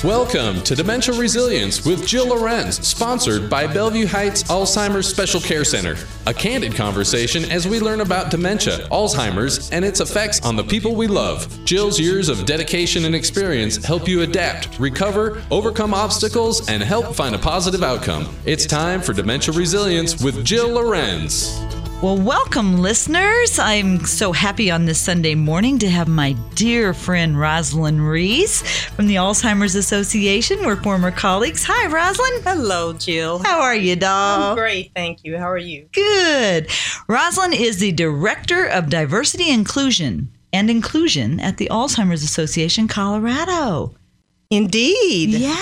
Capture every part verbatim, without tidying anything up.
Welcome to Dementia Resilience with Jill Lorenz, sponsored by Bellevue Heights Alzheimer's Special Care Center. A candid conversation as we learn about dementia, Alzheimer's, and its effects on the people we love. Jill's years of dedication and experience help you adapt, recover, overcome obstacles, and help find a positive outcome. It's time for Dementia Resilience with Jill Lorenz. Well, welcome, listeners. I'm so happy on this Sunday morning to have my dear friend Rosalind Rees from the Alzheimer's Association. We're former colleagues. Hi, Rosalind. Hello, Jill. How are you, doll? I'm great, thank you. How are you? Good. Rosalind is the Director of Diversity Inclusion and Inclusion at the Alzheimer's Association Colorado. Indeed. Yeah.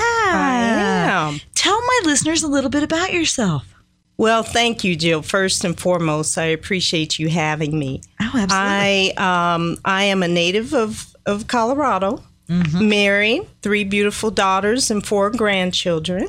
I am. Tell my listeners a little bit about yourself. Well, thank you, Jill. First and foremost, I appreciate you having me. Oh, absolutely. I um, I am a native of, of Colorado, mm-hmm. married, three beautiful daughters and four grandchildren,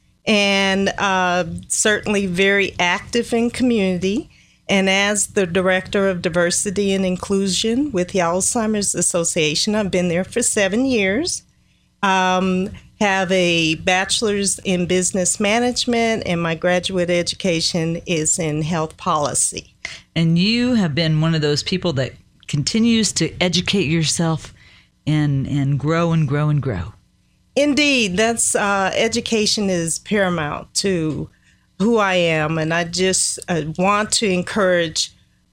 and uh, certainly very active in community. And as the Director of Diversity and Inclusion with the Alzheimer's Association, I've been there for seven years. Um, have a bachelor's in business management, and my graduate education is in health policy. And you have been one of those people that continues to educate yourself and and grow and grow and grow. Indeed, that's uh, education is paramount to who I am, and I just uh, want to encourage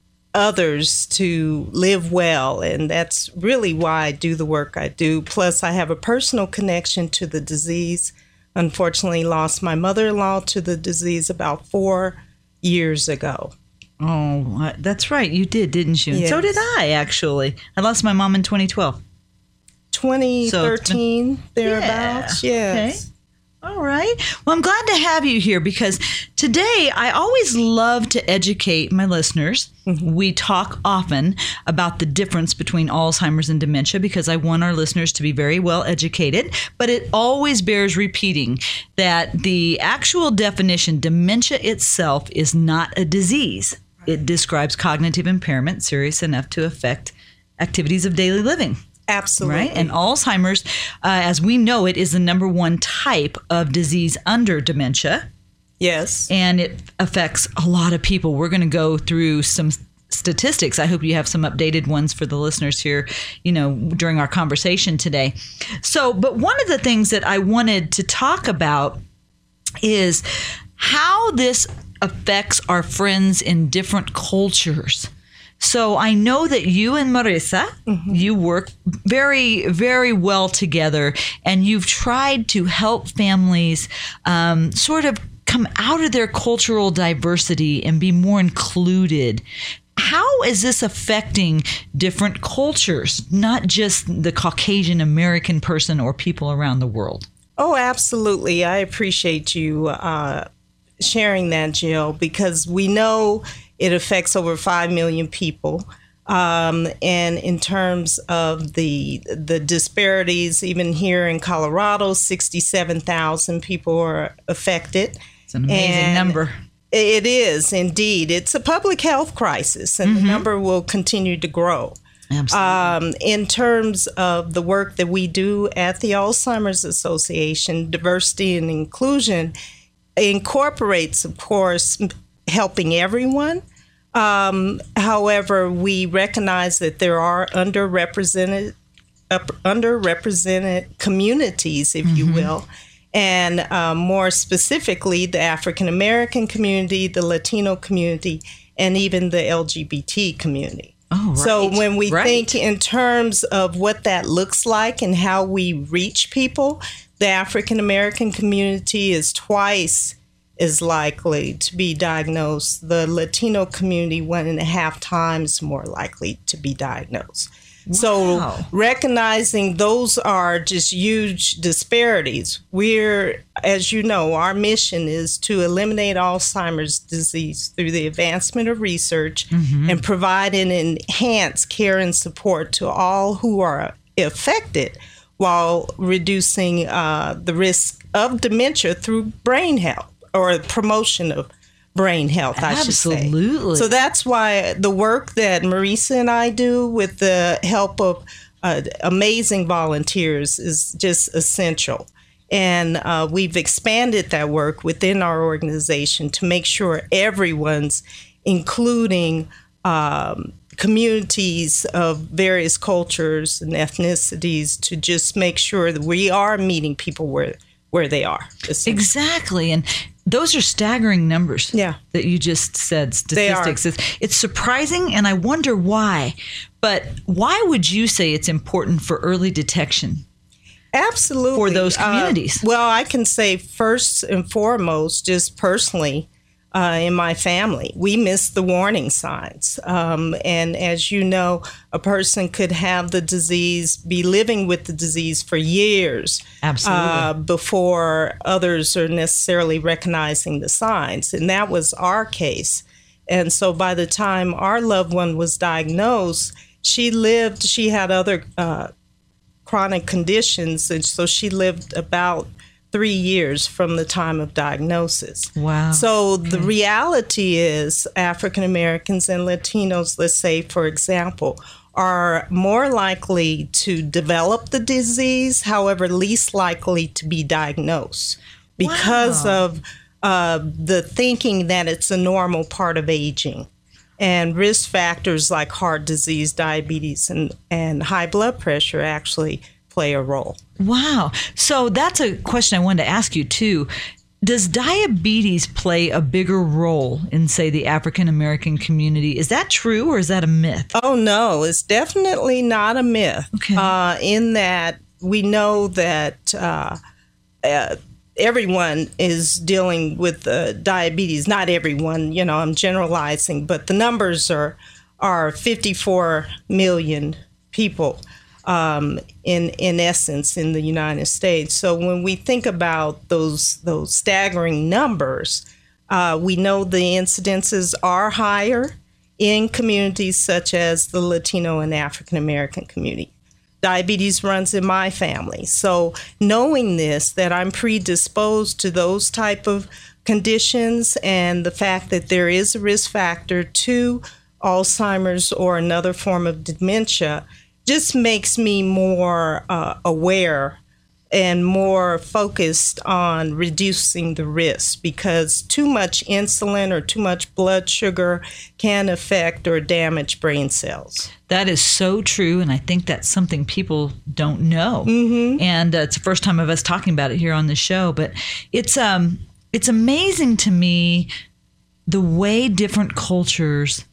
others to live well, and that's really why I do the work I do. Plus, I have a personal connection to the disease. Unfortunately, lost my mother-in-law to the disease about four years ago. Oh, that's right. You did, didn't you? Yes. So did I, actually. I lost my mom in twenty twelve. twenty thirteen, so thereabouts, yeah. Yes. Okay. All right. Well, I'm glad to have you here because today I always love to educate my listeners. Mm-hmm. We talk often about the difference between Alzheimer's and dementia because I want our listeners to be very well educated, but it always bears repeating that the actual definition, dementia itself, is not a disease. It describes cognitive impairment serious enough to affect activities of daily living. Absolutely. Right? And Alzheimer's, uh, as we know it, is the number one type of disease under dementia. Yes. And it affects a lot of people. We're going to go through some statistics. I hope you have some updated ones for the listeners here, you know, during our conversation today. So, but one of the things that I wanted to talk about is how this affects our friends in different cultures. So I know that you and Marissa, mm-hmm. you work very, very well together, and you've tried to help families um, sort of come out of their cultural diversity and be more included. How is this affecting different cultures, not just the Caucasian American person or people around the world? Oh, absolutely. I appreciate you uh, sharing that, Jill, because we know it affects over five million people. Um, and in terms of the the disparities, even here in Colorado, sixty-seven thousand people are affected. It's an amazing and number. It is, indeed. It's a public health crisis, and mm-hmm. the number will continue to grow. Absolutely. Um, in terms of the work that we do at the Alzheimer's Association, diversity and inclusion incorporates, of course, helping everyone. Um, however, we recognize that there are underrepresented uh, underrepresented communities, if mm-hmm. you will, and um, more specifically, the African American community, the Latino community, and even the L G B T community. Oh, right. So when we right. think in terms of what that looks like and how we reach people, the African American community is twice is likely to be diagnosed. The Latino community, one and a half times more likely to be diagnosed. Wow. So recognizing those are just huge disparities. We're, as you know, our mission is to eliminate Alzheimer's disease through the advancement of research mm-hmm. and provide and enhance care and support to all who are affected while reducing uh, the risk of dementia through brain health. Or promotion of brain health, I Absolutely. should say. Absolutely. So that's why the work that Marissa and I do with the help of uh, amazing volunteers is just essential. And uh, we've expanded that work within our organization to make sure everyone's including um, communities of various cultures and ethnicities to just make sure that we are meeting people where where they are. Exactly. And those are staggering numbers yeah. that you just said, statistics. They are. It's, it's surprising, and I wonder why. But why would you say it's important for early detection? Absolutely. For those communities? Uh, well, I can say first and foremost, just personally, uh, in my family, we miss the warning signs. Um, and as you know, a person could have the disease, be living with the disease for years. Absolutely. Uh, before others are necessarily recognizing the signs. And that was our case. And so by the time our loved one was diagnosed, she lived, she had other uh, chronic conditions. And so she lived about three years from the time of diagnosis. Wow. So okay. the reality is African Americans and Latinos, let's say, for example, are more likely to develop the disease, however, least likely to be diagnosed because wow. of uh, the thinking that it's a normal part of aging. And risk factors like heart disease, diabetes, and, and high blood pressure actually play a role. Wow. So that's a question I wanted to ask you, too. Does diabetes play a bigger role in, say, the African American community? Is that true, or is that a myth? Oh, no, it's definitely not a myth. Okay. Uh, in that we know that uh, uh, everyone is dealing with uh, diabetes. Not everyone, you know, I'm generalizing, but the numbers are are fifty-four million people. Um, in in essence, in the United States. So when we think about those those staggering numbers, uh, we know the incidences are higher in communities such as the Latino and African American community. Diabetes runs in my family. So knowing this, that I'm predisposed to those type of conditions, and the fact that there is a risk factor to Alzheimer's or another form of dementia, just makes me more uh, aware and more focused on reducing the risk, because too much insulin or too much blood sugar can affect or damage brain cells. That is so true, and I think that's something people don't know. Mm-hmm. And uh, it's the first time of us talking about it here on the show. But it's um it's amazing to me the way different cultures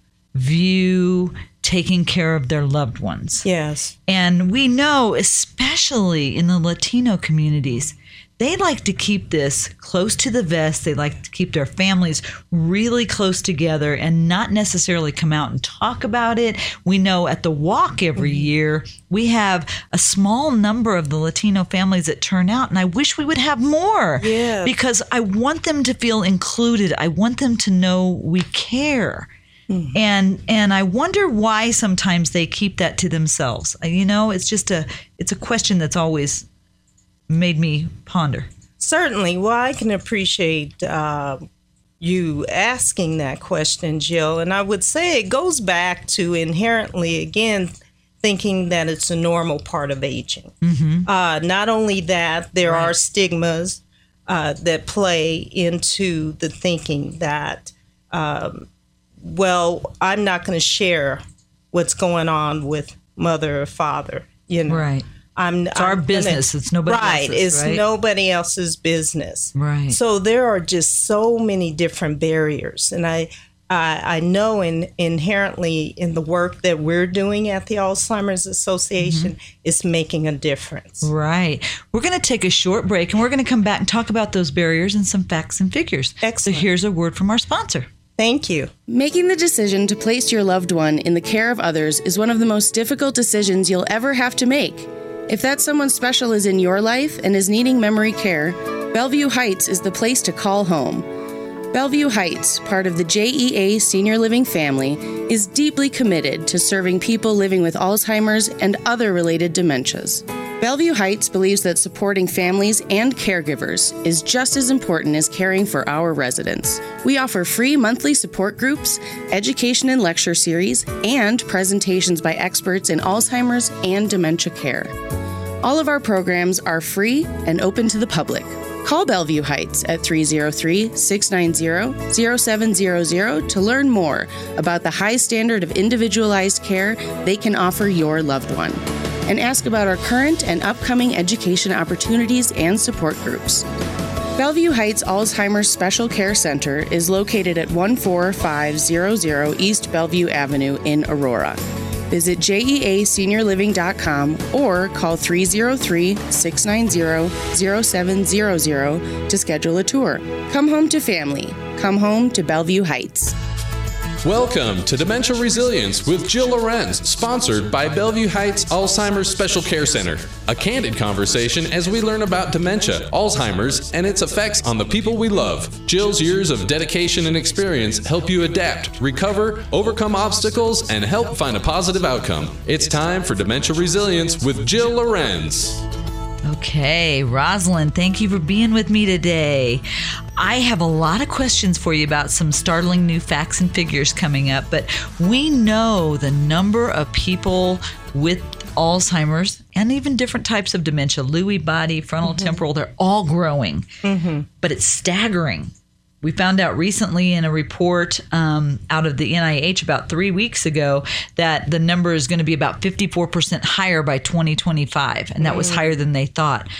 view taking care of their loved ones. Yes. And we know, especially in the Latino communities, they like to keep this close to the vest. They like to keep their families really close together and not necessarily come out and talk about it. We know at the walk every year, we have a small number of the Latino families that turn out, and I wish we would have more. Yeah. Because I want them to feel included. I want them to know we care. Mm-hmm. And and I wonder why sometimes they keep that to themselves. You know, it's just a it's a question that's always made me ponder. Certainly. Well, I can appreciate uh, you asking that question, Jill. And I would say it goes back to inherently, again, thinking that it's a normal part of aging. Mm-hmm. Uh, not only that, there Right. are stigmas uh, that play into the thinking that um, well, I'm not going to share what's going on with mother or father. You know, Right. I'm. It's our I'm business. Gonna, it's nobody right, else's. It's right. nobody else's business. Right. So there are just so many different barriers, and I, I, I know in, inherently in the work that we're doing at the Alzheimer's Association, mm-hmm. is making a difference. Right. We're going to take a short break, and we're going to come back and talk about those barriers and some facts and figures. Excellent. So here's a word from our sponsor. Thank you. Making the decision to place your loved one in the care of others is one of the most difficult decisions you'll ever have to make. If that someone special is in your life and is needing memory care, Bellevue Heights is the place to call home. Bellevue Heights, part of the J E A Senior Living family, is deeply committed to serving people living with Alzheimer's and other related dementias. Bellevue Heights believes that supporting families and caregivers is just as important as caring for our residents. We offer free monthly support groups, education and lecture series, and presentations by experts in Alzheimer's and dementia care. All of our programs are free and open to the public. Call Bellevue Heights at three oh three, six nine zero, zero seven zero zero to learn more about the high standard of individualized care they can offer your loved one. And ask about our current and upcoming education opportunities and support groups. Bellevue Heights Alzheimer's Special Care Center is located at one four five zero zero East Bellevue Avenue in Aurora. Visit J E A senior living dot com or call three oh three, six nine zero, zero seven zero zero to schedule a tour. Come home to family. Come home to Bellevue Heights. Welcome to Dementia Resilience with Jill Lorenz, sponsored by Bellevue Heights Alzheimer's Special Care Center. A candid conversation as we learn about dementia, Alzheimer's, and its effects on the people we love. Jill's years of dedication and experience help you adapt, recover, overcome obstacles, and help find a positive outcome. It's time for Dementia Resilience with Jill Lorenz. Okay, Rosalind, thank you for being with me today. I have a lot of questions for you about some startling new facts and figures coming up, but we know the number of people with Alzheimer's and even different types of dementia, Lewy body, frontal mm-hmm. temporal, they're all growing, mm-hmm. but it's staggering. We found out recently in a report um, out of the N I H about three weeks ago that the number is going to be about fifty-four percent higher by twenty twenty-five, and that was higher than they thought.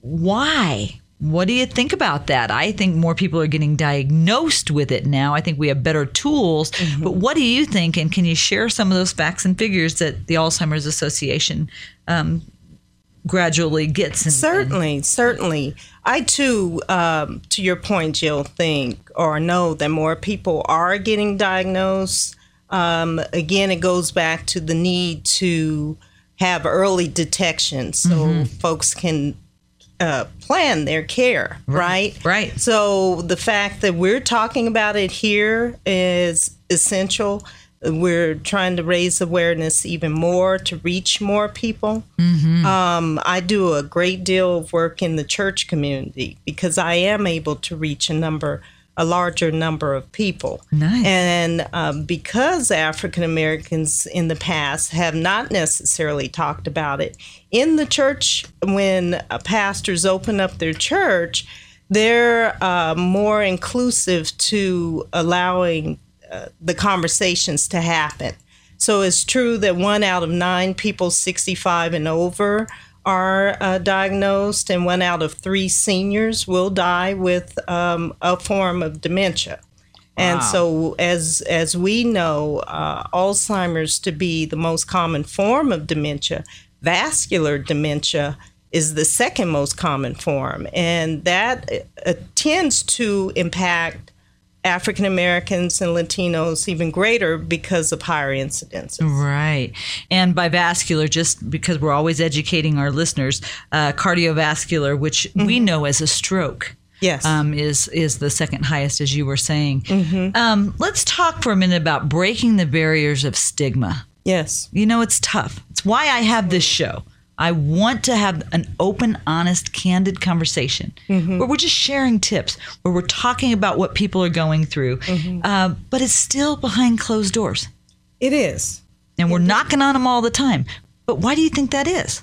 Why? What do you think about that? I think more people are getting diagnosed with it now. I think we have better tools. Mm-hmm. But what do you think? And can you share some of those facts and figures that the Alzheimer's Association um, gradually gets? And, certainly, and- certainly. I too, um, to your point, Jill, think or know that more people are getting diagnosed. Um, again, it goes back to the need to have early detection so mm-hmm. folks can uh, plan their care, right? right? Right. So the fact that we're talking about it here is essential. We're trying to raise awareness even more to reach more people. Mm-hmm. Um, I do a great deal of work in the church community because I am able to reach a number, a larger number of people. Nice. And um, because African Americans in the past have not necessarily talked about it, in the church, when uh, pastors open up their church, they're uh, more inclusive to allowing Uh, the conversations to happen. So it's true that one out of nine people sixty-five and over are uh, diagnosed, and one out of three seniors will die with um, a form of dementia. Wow. And so as as we know, uh, Alzheimer's to be the most common form of dementia, vascular dementia is the second most common form, and that uh, tends to impact African Americans and Latinos even greater because of higher incidences. Right. And by vascular, just because we're always educating our listeners, uh, cardiovascular, which mm-hmm. we know as a stroke, yes, um, is is the second highest, as you were saying. Mm-hmm. Um, let's talk for a minute about breaking the barriers of stigma. Yes. You know, it's tough. It's why I have this show. I want to have an open, honest, candid conversation mm-hmm. where we're just sharing tips, where we're talking about what people are going through, mm-hmm. uh, but it's still behind closed doors. It is. And we're knocking on them all the time. But why do you think that is?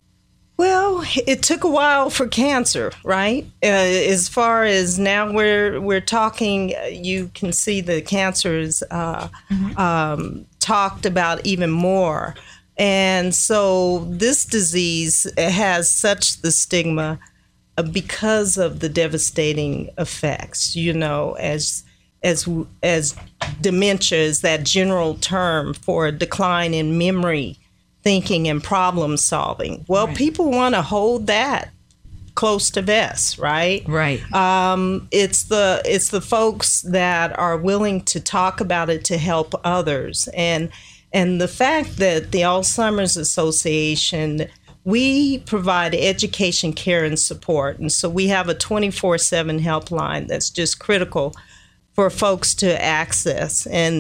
Well, it took a while for cancer, right? Uh, as far as now we're, we're talking, you can see the cancer is uh, mm-hmm. um, talked about even more. And so this disease has such the stigma because of the devastating effects, you know, as as as dementia is that general term for a decline in memory, thinking, and problem solving. Well, right. people want to hold that close to vest, right? Right. Um, it's the it's the folks that are willing to talk about it to help others. And And the fact that the Alzheimer's Association, we provide education, care, and support. And so we have a twenty-four seven helpline that's just critical for folks to access. And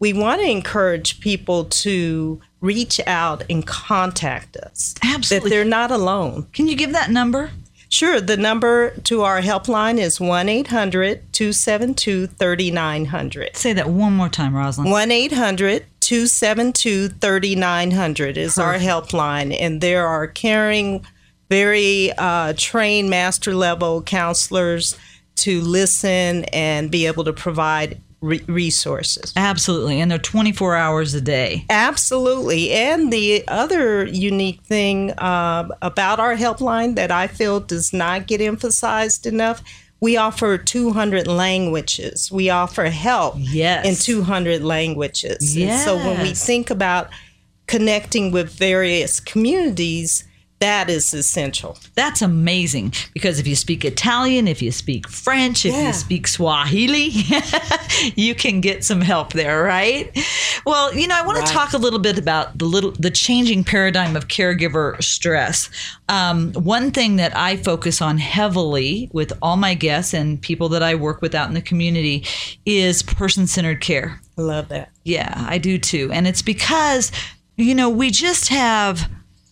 we want to encourage people to reach out and contact us. Absolutely. That they're not alone. Can you give that number? Sure. The number to our helpline is one eight hundred two seven two three nine zero zero. Say that one more time, Rosalind. one eight hundred two seven two three nine zero zero is Perfect. Our helpline. And there are caring, very uh, trained master level counselors to listen and be able to provide re- resources. Absolutely. And they're twenty-four hours a day. Absolutely. And the other unique thing uh, about our helpline that I feel does not get emphasized enough, we offer two hundred languages. We offer help yes. in two hundred languages. Yes. And so when we think about connecting with various communities, that is essential. That's amazing, because if you speak Italian, if you speak French, if Yeah. you speak Swahili, you can get some help there, right? Well, you know, I want Right. to talk a little bit about the little the changing paradigm of caregiver stress. Um, one thing that I focus on heavily with all my guests and people that I work with out in the community is person-centered care. I love that. Yeah, I do too. And it's because, you know, we just have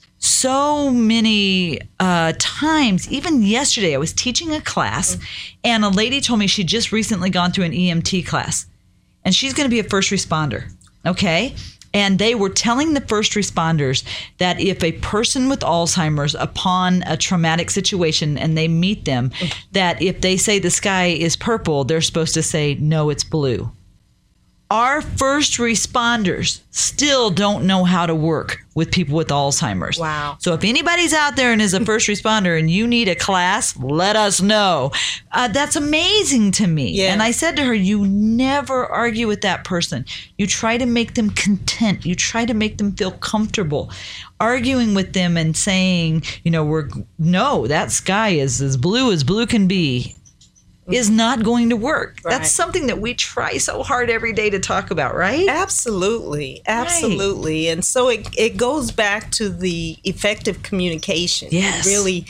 so many uh, times. Even yesterday, I was teaching a class, and a lady told me she'd just recently gone through an E M T class, and she's going to be a first responder, okay? And they were telling the first responders that if a person with Alzheimer's, upon a traumatic situation, and they meet them, that if they say the sky is purple, they're supposed to say, no, it's blue. Our first responders still don't know how to work with people with Alzheimer's. Wow. So if anybody's out there and is a first responder and you need a class, let us know. Uh, that's amazing to me. Yes. And I said to her, you never argue with that person. You try to make them content. You try to make them feel comfortable. Arguing with them and saying, you know, we're no, that sky is as blue as blue can be, is not going to work. Right. That's something that we try so hard every day to talk about, right? Absolutely. Absolutely. Right. And so it, it goes back to the effective communication. Yes. Really,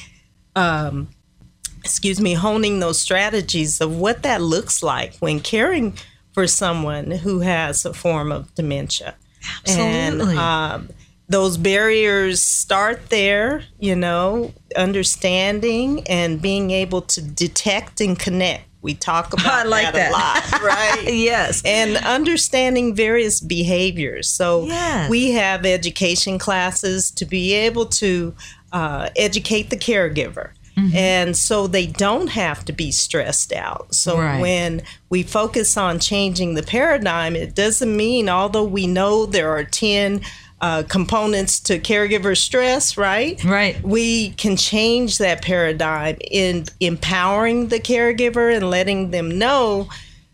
um, excuse me, honing those strategies of what that looks like when caring for someone who has a form of dementia. Absolutely. And um, those barriers start there, you know, understanding and being able to detect and connect. We talk about I like that, that. a lot, right? Yes. And understanding various behaviors. So Yes. we have education classes to be able to uh, educate the caregiver. Mm-hmm. And so they don't have to be stressed out. So Right. when we focus on changing the paradigm, it doesn't mean, although we know there are ten Uh, components to caregiver stress, right? Right. We can change that paradigm in empowering the caregiver and letting them know,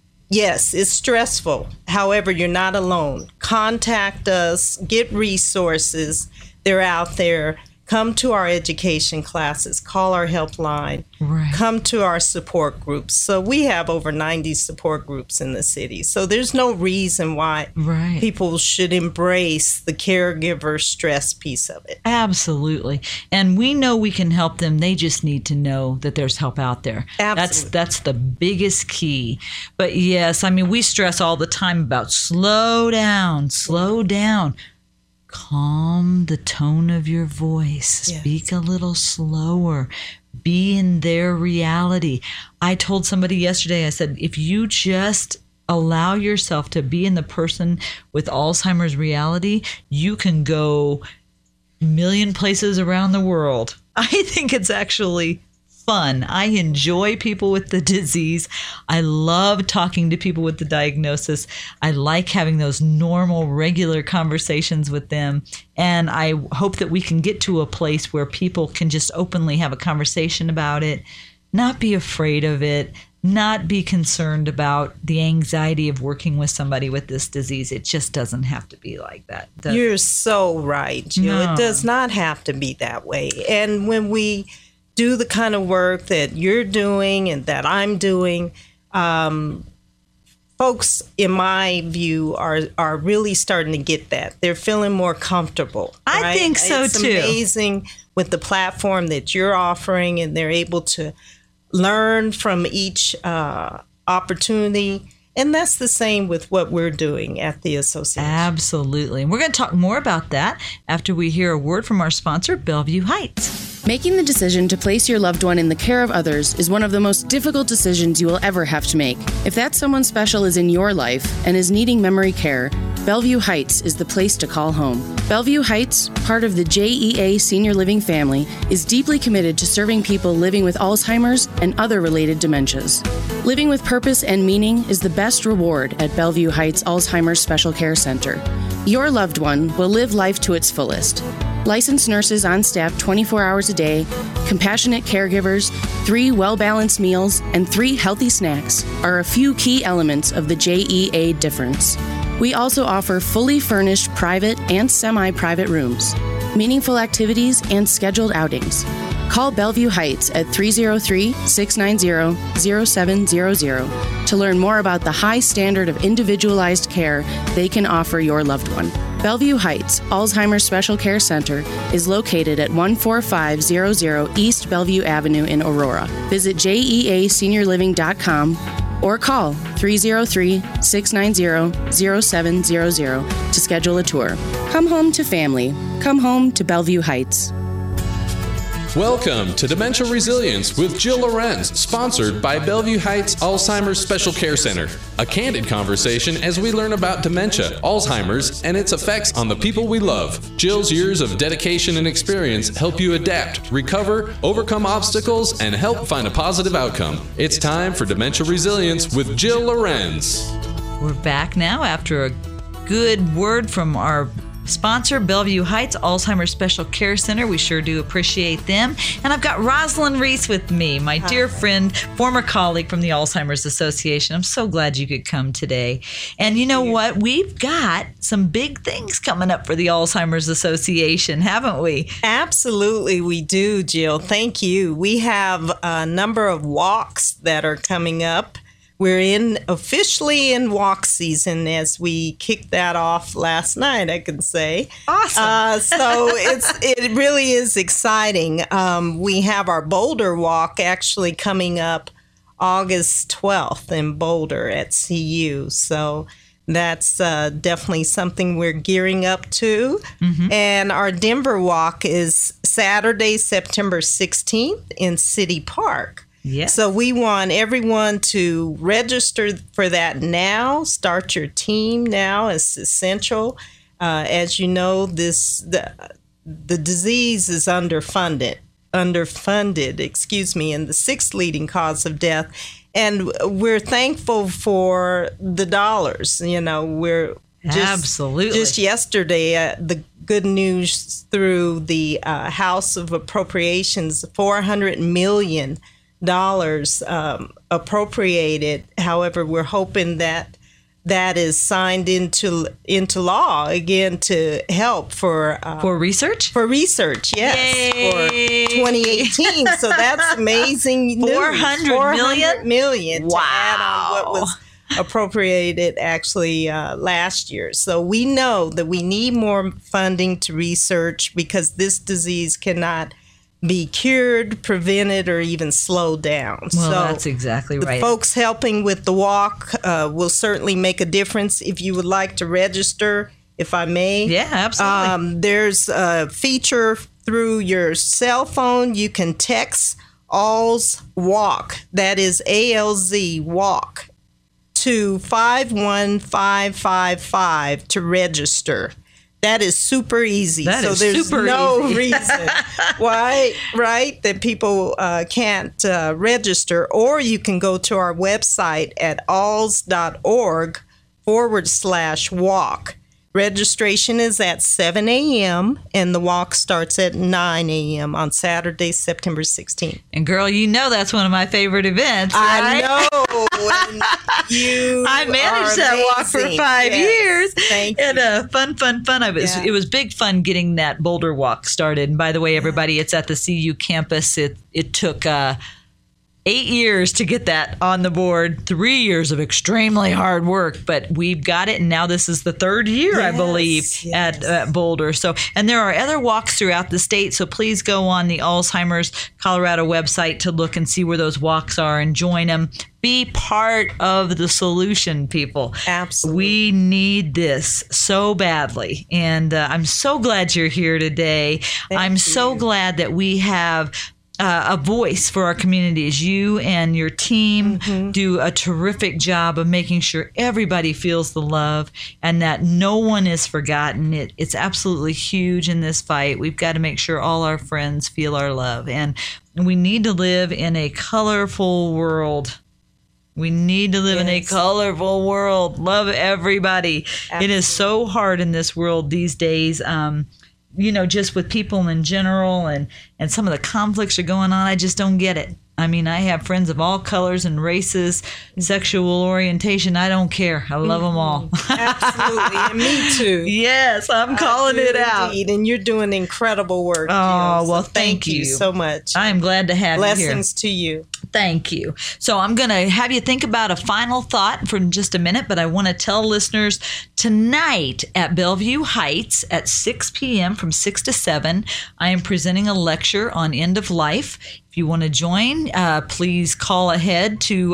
yes, it's stressful. However, you're not alone. Contact us, get resources. They're out there. Come to our education classes, call our helpline, Right. come to our support groups. So we have over ninety support groups in the city. So there's no reason why Right. people should embrace the caregiver stress piece of it. Absolutely. And we know we can help them. They just need to know that there's help out there. That's Absolutely. that's the biggest key. But yes, I mean, we stress all the time about slow down, slow down. Calm the tone of your voice. Yes. Speak a little slower. Be in their reality. I told somebody yesterday, I said, if you just allow yourself to be in the person with Alzheimer's reality, you can go a million places around the world. I think it's actually fun. I enjoy people with the disease. I love talking to people with the diagnosis. I like having those normal, regular conversations with them. And I hope that we can get to a place where people can just openly have a conversation about it, not be afraid of it, not be concerned about the anxiety of working with somebody with this disease. It just doesn't have to be like that. does it? You're so right, Jill. No. It does not have to be that way. And when we do the kind of work that you're doing and that I'm doing, um, folks, in my view, are are really starting to get that. They're feeling more comfortable. I right? think so, it's too. It's amazing with the platform that you're offering, and they're able to learn from each uh, opportunity. And that's the same with what we're doing at the association. Absolutely. And we're going to talk more about that after we hear a word from our sponsor, Bellevue Heights. Making the decision to place your loved one in the care of others is one of the most difficult decisions you will ever have to make. If that someone special is in your life and is needing memory care, Bellevue Heights is the place to call home. Bellevue Heights, part of the J E A Senior Living family, is deeply committed to serving people living with Alzheimer's and other related dementias. Living with purpose and meaning is the best reward at Bellevue Heights Alzheimer's Special Care Center. Your loved one will live life to its fullest. Licensed nurses on staff twenty-four hours a day, compassionate caregivers, three well-balanced meals, and three healthy snacks are a few key elements of the J E A difference. We also offer fully furnished private and semi-private rooms, meaningful activities, and scheduled outings. Call Bellevue Heights at three oh three, six nine zero, zero seven zero zero to learn more about the high standard of individualized care they can offer your loved one. Bellevue Heights Alzheimer's Special Care Center is located at one four five zero zero East Bellevue Avenue in Aurora. Visit J E A senior living dot com or call three oh three, six nine zero, zero seven zero zero to schedule a tour. Come home to family. Come home to Bellevue Heights. Welcome to Dementia Resilience with Jill Lorenz, sponsored by Bellevue Heights Alzheimer's Special Care Center. A candid conversation as we learn about dementia, Alzheimer's, and its effects on the people we love. Jill's years of dedication and experience help you adapt, recover, overcome obstacles, and help find a positive outcome. It's time for Dementia Resilience with Jill Lorenz. We're back now after a good word from our sponsor, Bellevue Heights Alzheimer's Special Care Center. We sure do appreciate them. And I've got Rosalind Reese with me, my dear friend, former colleague from the Alzheimer's Association. I'm so glad you could come today. And you know what? We've got some big things coming up for the Alzheimer's Association, haven't we? Absolutely, we do, Jill. Thank you. We have a number of walks that are coming up. We're in officially in walk season as we kicked that off last night, I can say. Awesome. Uh, so it's it really is exciting. Um, we have our Boulder Walk actually coming up August twelfth in Boulder at C U. So that's uh, definitely something we're gearing up to. Mm-hmm. And our Denver Walk is Saturday, September sixteenth in City Park. Yes. So we want everyone to register for that now. Start your team now. It's essential. Uh, as you know, this the the disease is underfunded, underfunded, excuse me, and the sixth leading cause of death. And we're thankful for the dollars. You know, we're just, absolutely just yesterday uh, the good news through the uh, House of Appropriations, four hundred million dollars. dollars um, appropriated. However, we're hoping that that is signed into into law again to help for uh, for research. For research, yes, Yay. for twenty eighteen. So that's amazing news. Four hundred million million. Wow. To add on what was appropriated actually uh, last year. So we know that we need more funding to research because this disease cannot be cured, prevented, or even slowed down. Well, so that's exactly the right. folks helping with the walk uh, will certainly make a difference. If you would like to register, if I may. Yeah, absolutely. Um, there's a feature through your cell phone. You can text Alz Walk, that is A L Z Walk, to five one five five five to register. That is super easy. That so is there's super no easy. reason why, right, that people uh, can't uh, register. Or you can go to our website at alz.org forward slash walk. Registration is at seven a.m. and the walk starts at nine a.m. on Saturday, September sixteenth. And girl, you know that's one of my favorite events. I right? know. And you I managed are that walk for amazing. five Yes. years. Thank and you. uh, fun, fun, fun. I was. Yeah. It was big fun getting that Boulder Walk started. And by the way, everybody, it's at the C U campus. It it took. Uh, Eight years to get that on the board, three years of extremely hard work, but we've got it. And now this is the third year, yes, I believe, yes. at, at Boulder. So, and there are other walks throughout the state. So please go on the Alzheimer's Colorado website to look and see where those walks are and join them. Be part of the solution, people. Absolutely. We need this so badly. And uh, I'm so glad you're here today. Thank I'm you. so glad that we have Uh, a voice for our communities. You and your team mm-hmm. do a terrific job of making sure everybody feels the love and that no one is forgotten. It, it's absolutely huge in this fight. We've got to make sure all our friends feel our love. And we need to live in a colorful world. We need to live yes. in a colorful world. Love everybody. Absolutely. It is so hard in this world these days. Um, you know, just with people in general and, and some of the conflicts are going on. I just don't get it. I mean, I have friends of all colors and races, sexual orientation. I don't care. I love them all. Absolutely. And me too. Yes, I'm calling it out. Indeed. And you're doing incredible work. Oh, Jill. So well, thank, thank you. you so much. I am glad to have Blessings you here. Blessings to you. Thank you. So I'm going to have you think about a final thought for just a minute, but I want to tell listeners tonight at Bellevue Heights at six p.m. from six to seven, I am presenting a lecture on end of life. If you want to join, uh, please call ahead to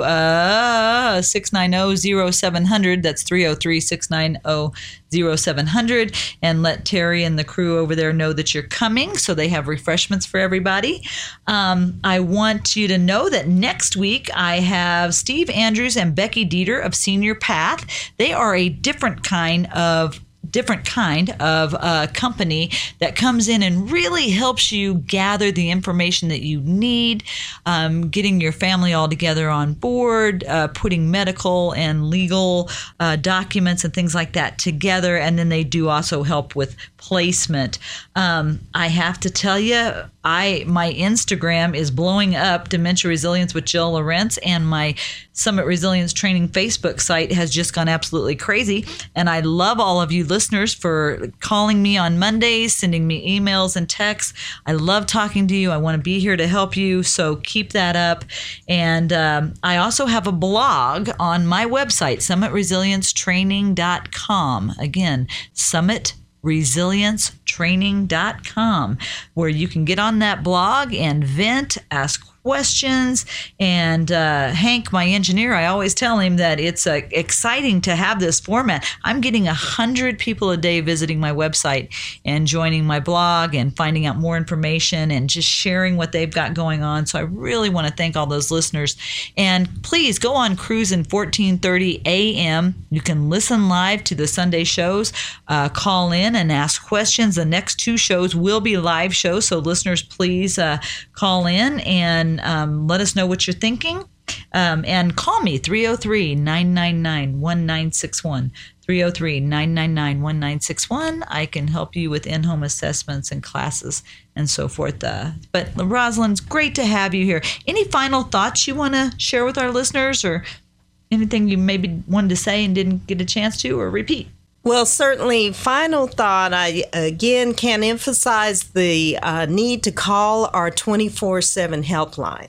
uh, six nine zero, zero seven zero zero. That's three oh three, six nine zero, zero seven zero zero. And let Terry and the crew over there know that you're coming so they have refreshments for everybody. Um, I want you to know that next week I have Steve Andrews and Becky Dieter of Senior Path. They are a different kind of different kind of uh, company that comes in and really helps you gather the information that you need, um, getting your family all together on board, uh, putting medical and legal uh, documents and things like that together. And then they do also help with placement. Um, I have to tell you, I my Instagram is blowing up, Dementia Resilience with Jill Lorentz, and my Summit Resilience Training Facebook site has just gone absolutely crazy. And I love all of you listeners for calling me on Mondays, sending me emails and texts. I love talking to you. I want to be here to help you, so keep that up. And um, I also have a blog on my website, summit resilience training dot com. Again, Summit resilience training dot com, where you can get on that blog and vent, ask questions. And uh, Hank, my engineer, I always tell him that it's uh, exciting to have this format. I'm getting a hundred people a day visiting my website and joining my blog and finding out more information and just sharing what they've got going on. So I really want to thank all those listeners. And please go on Cruisin' fourteen thirty a.m. You can listen live to the Sunday shows, uh, call in and ask questions. The next two shows will be live shows. So listeners, please uh, call in and Um, let us know what you're thinking. Um, and call me, three oh three, nine nine nine, one nine six one. three oh three, nine nine nine, one nine six one. I can help you with in-home assessments and classes and so forth. Uh, but Rosalind, great to have you here. Any final thoughts you want to share with our listeners, or anything you maybe wanted to say and didn't get a chance to, or repeat? Well, certainly, final thought, I again can emphasize the uh, need to call our twenty-four seven helpline,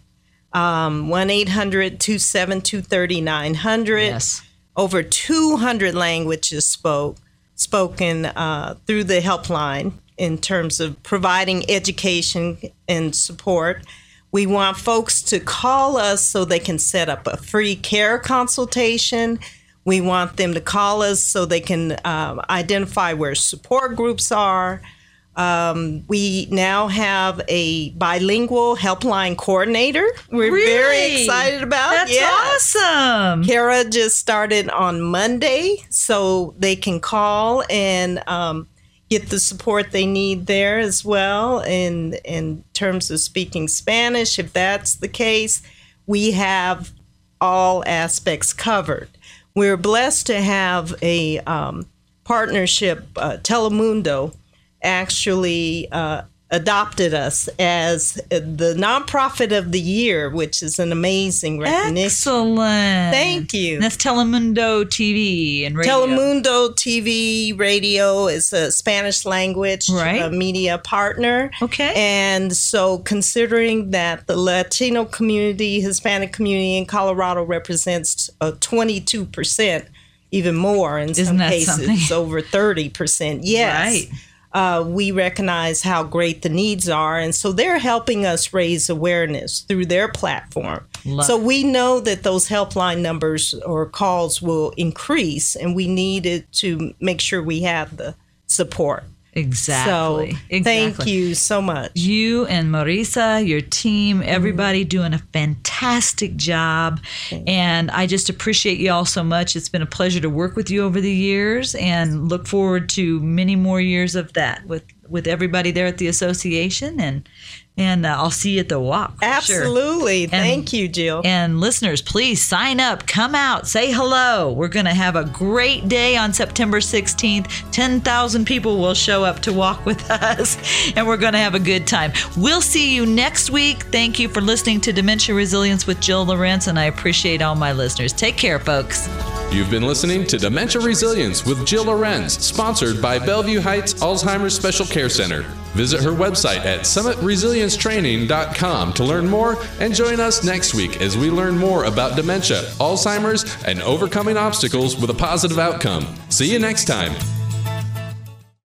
um, one eight hundred, two seven two, three nine zero zero. Yes. Over two hundred languages spoke spoken uh, through the helpline in terms of providing education and support. We want folks to call us so they can set up a free care consultation. We want them to call us so they can um, identify where support groups are. Um, we now have a bilingual helpline coordinator. We're really? very excited about. That's yes. awesome. Kara just started on Monday, so they can call and um, get the support they need there as well. In in terms of speaking Spanish, if that's the case, we have all aspects covered. We're blessed to have a um, partnership. uh, Telemundo actually uh, adopted us as the nonprofit of the year, which is an amazing recognition. Excellent. Thank you. That's Telemundo T V and radio. Telemundo T V radio is a Spanish language right. uh, media partner. Okay. And so considering that the Latino community, Hispanic community in Colorado represents uh, twenty-two percent, even more in Isn't some that cases, something? over thirty percent. Yes. Right. Uh, we recognize how great the needs are. And so they're helping us raise awareness through their platform. Love so we know that those helpline numbers or calls will increase, and we needed to make sure we have the support. Exactly. So exactly. thank you so much. You and Marisa, your team, everybody doing a fantastic job. And I just appreciate you all so much. It's been a pleasure to work with you over the years and look forward to many more years of that with, with everybody there at the association. And and uh, I'll see you at the walk. For Absolutely. Sure. Thank And, you, Jill. And listeners, please sign up, come out, say hello. We're going to have a great day on September sixteenth. ten thousand people will show up to walk with us, and we're going to have a good time. We'll see you next week. Thank you for listening to Dementia Resilience with Jill Lorenz, and I appreciate all my listeners. Take care, folks. You've been listening to Dementia Resilience with Jill Lorenz, sponsored by Bellevue Heights Alzheimer's Special Care Center. Visit her website at summit resilience training dot com to learn more, and join us next week as we learn more about dementia, Alzheimer's, and overcoming obstacles with a positive outcome. See you next time.